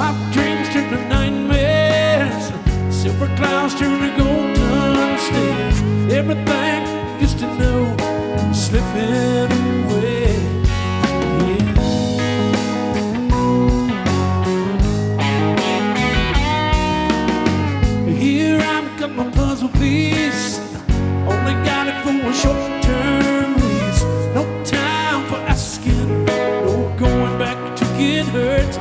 Hilltop dreams turn to nightmares, silver clouds turn to golden stairs. Everything used to know slipping